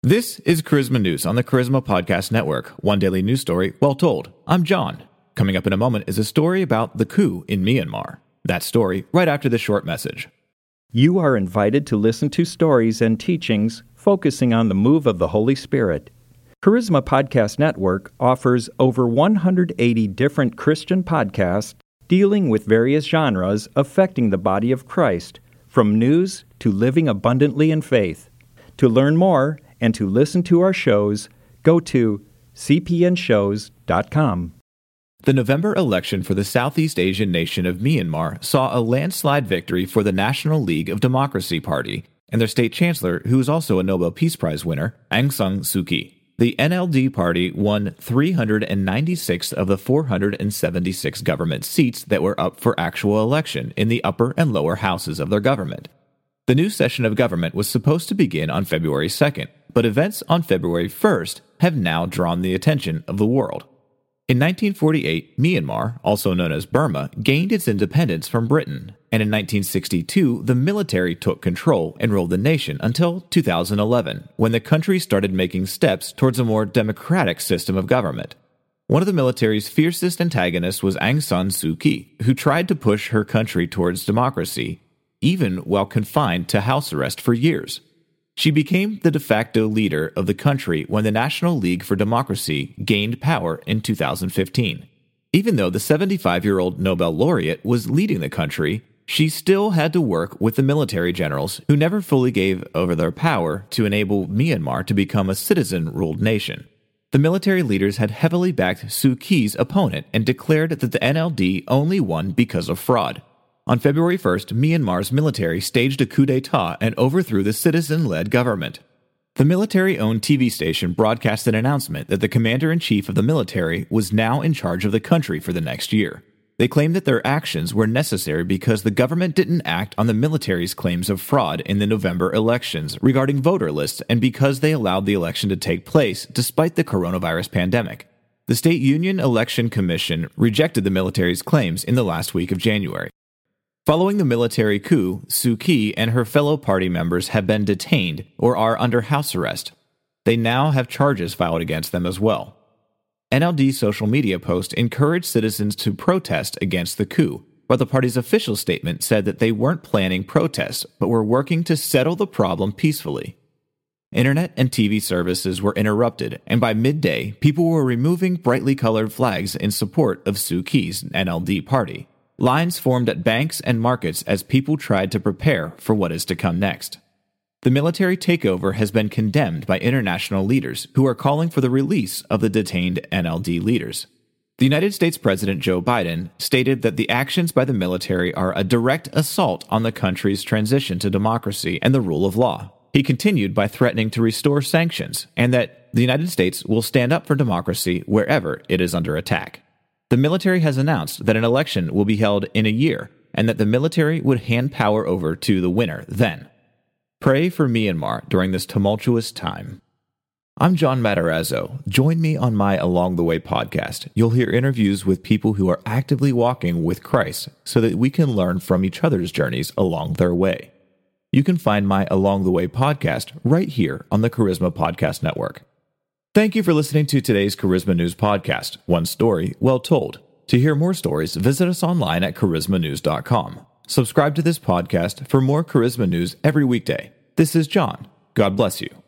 This is Charisma News on the Charisma Podcast Network, one daily news story well told. I'm John. Coming up in a moment is a story about the coup in Myanmar. That story right after this short message. You are invited to listen to stories and teachings focusing on the move of the Holy Spirit. Charisma Podcast Network offers over 180 different Christian podcasts dealing with various genres affecting the body of Christ, from news to living abundantly in faith. To learn more and to listen to our shows, go to cpnshows.com. The November election for the Southeast Asian nation of Myanmar saw a landslide victory for the National League of Democracy Party and their state chancellor, who is also a Nobel Peace Prize winner, Aung San Suu Kyi. The NLD party won 396 of the 476 government seats that were up for actual election in the upper and lower houses of their government. The new session of government was supposed to begin on February 2nd, but events on February 1st have now drawn the attention of the world. In 1948, Myanmar, also known as Burma, gained its independence from Britain, and in 1962, the military took control and ruled the nation until 2011, when the country started making steps towards a more democratic system of government. One of the military's fiercest antagonists was Aung San Suu Kyi, who tried to push her country towards democracy, even while confined to house arrest for years. She became the de facto leader of the country when the National League for Democracy gained power in 2015. Even though the 75-year-old Nobel laureate was leading the country, she still had to work with the military generals who never fully gave over their power to enable Myanmar to become a citizen-ruled nation. The military leaders had heavily backed Suu Kyi's opponent and declared that the NLD only won because of fraud. On February 1st, Myanmar's military staged a coup d'etat and overthrew the citizen-led government. The military-owned TV station broadcast an announcement that the commander-in-chief of the military was now in charge of the country for the next year. They claimed that their actions were necessary because the government didn't act on the military's claims of fraud in the November elections regarding voter lists and because they allowed the election to take place despite the coronavirus pandemic. The State Union Election Commission rejected the military's claims in the last week of January. Following the military coup, Suu Kyi and her fellow party members have been detained or are under house arrest. They now have charges filed against them as well. NLD social media posts encouraged citizens to protest against the coup, but the party's official statement said that they weren't planning protests but were working to settle the problem peacefully. Internet and TV services were interrupted, and by midday, people were removing brightly colored flags in support of Suu Kyi's NLD party. Lines formed at banks and markets as people tried to prepare for what is to come next. The military takeover has been condemned by international leaders who are calling for the release of the detained NLD leaders. The United States President Joe Biden stated that the actions by the military are a direct assault on the country's transition to democracy and the rule of law. He continued by threatening to restore sanctions and that the United States will stand up for democracy wherever it is under attack. The military has announced that an election will be held in a year and that the military would hand power over to the winner then. Pray for Myanmar during this tumultuous time. I'm John Matarazzo. Join me on my Along the Way podcast. You'll hear interviews with people who are actively walking with Christ so that we can learn from each other's journeys along their way. You can find my Along the Way podcast right here on the Charisma Podcast Network. Thank you for listening to today's Charisma News podcast, one story well told. To hear more stories, visit us online at charismanews.com. Subscribe to this podcast for more Charisma News every weekday. This is John. God bless you.